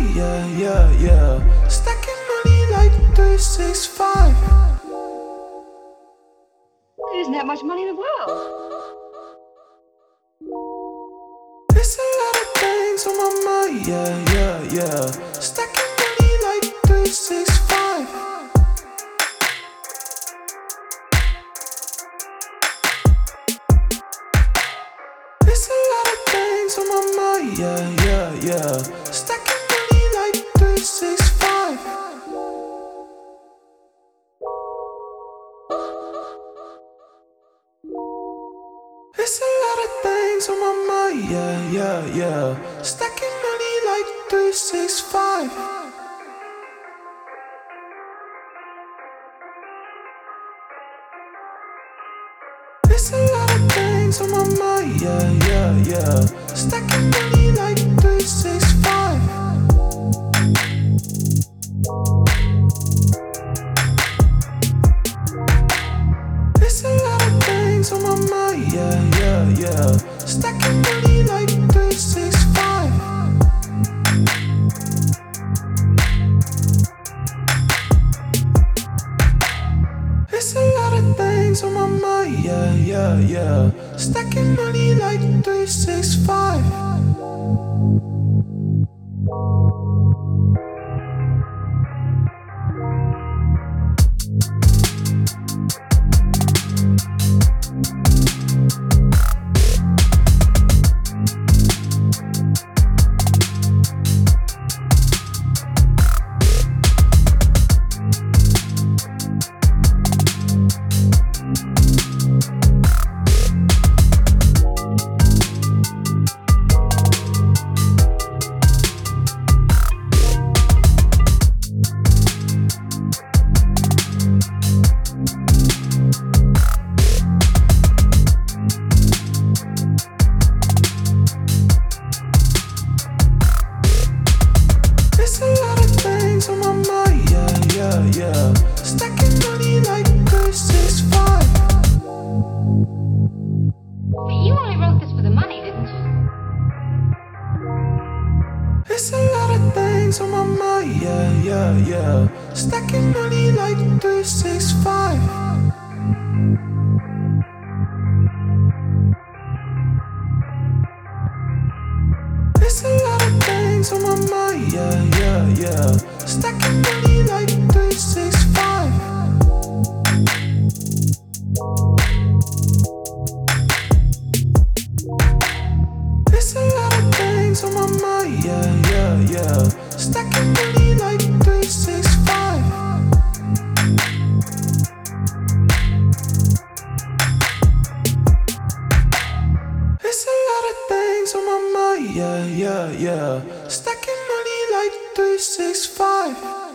yeah, yeah, yeah. Stacking money like 365. There isn't that much money in the world. There's a lot of things on my mind, yeah, yeah, yeah. Stacking money like 365. There's a lot of things on my mind, yeah, yeah, yeah. Stacking money like 365. There's a lot of things on my mind, yeah, yeah, yeah. Stacking money like 365. There's a lot of things on my mind, yeah, yeah, yeah. Stacking money like 365. There's a lot of things on my mind, yeah, yeah, yeah. Stacking money like 365. There's a lot of things on my mind, yeah, yeah, yeah. Stacking money like 365. There's a lot of things on my mind, yeah, yeah, yeah. Stacking money like 365. But you only wrote this for the money, didn't you? There's a lot of things on my mind, yeah, yeah, yeah. Stacking money like 365. There's a lot of things on my mind, yeah, yeah, yeah. Stacking money like 365. There's a lot of things on my mind, yeah, yeah, yeah. Stacking money like 365. There's a lot of things on my mind, yeah, yeah, yeah. Stacking money like 365.